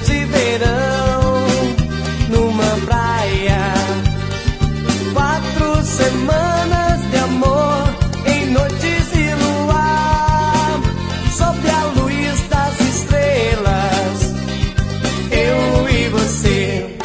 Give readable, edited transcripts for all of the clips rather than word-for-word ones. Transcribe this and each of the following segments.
de verão numa praia. 4 semanas de amor em noites de luar, sob a luz das estrelas, eu e você.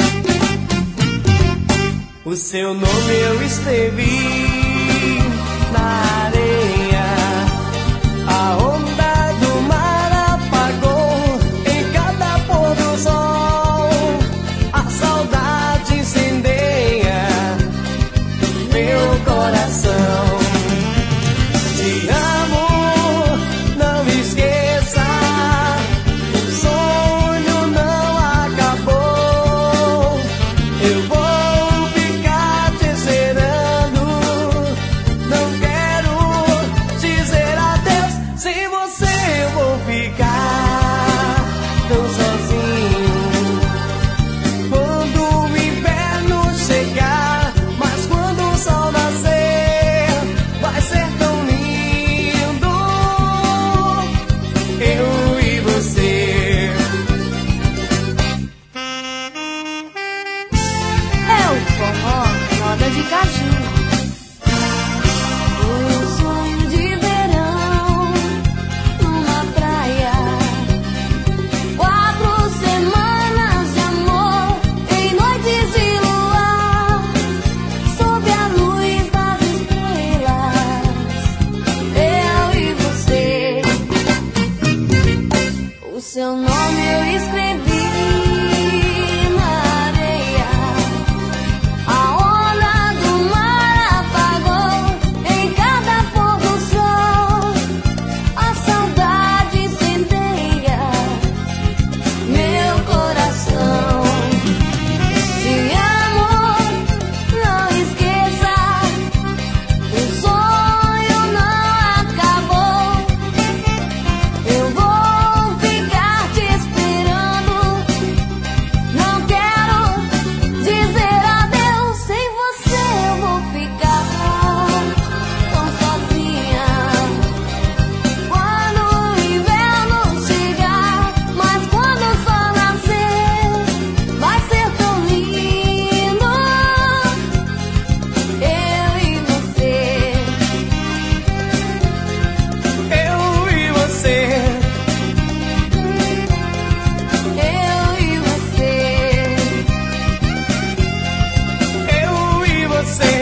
O seu nome eu escrevi na areia, a onda do mar apagou em cada pôr do sol, a saudade incendeia meu coração. Te amo, não esqueça, o sonho não acabou. Eu vou ficar te esperando, não quero dizer adeus. Sem você eu vou ficar tão sozinho quando o inverno chegar, mas quando o sol nascer vai ser tão lindo, eu e você. É o forró, roda de caju. Um sonho de verão numa praia. 4 semanas de amor em noites de luar, sob a luz das estrelas, eu e você. O seu nome eu escrevi na areia, a onda do mar apagou em cada pôr do sol, a saudade incendeia meu coração. Te amo, não esqueça, o sonho não acabou. Eu vou ficar te esperando, não quero dizer adeus. Sem você eu vou ficar tão sozinha quando o inverno chegar, mas quando o sol nascer vai ser tão lindo, eu e você. Eu e você, Eu e você. eu e você.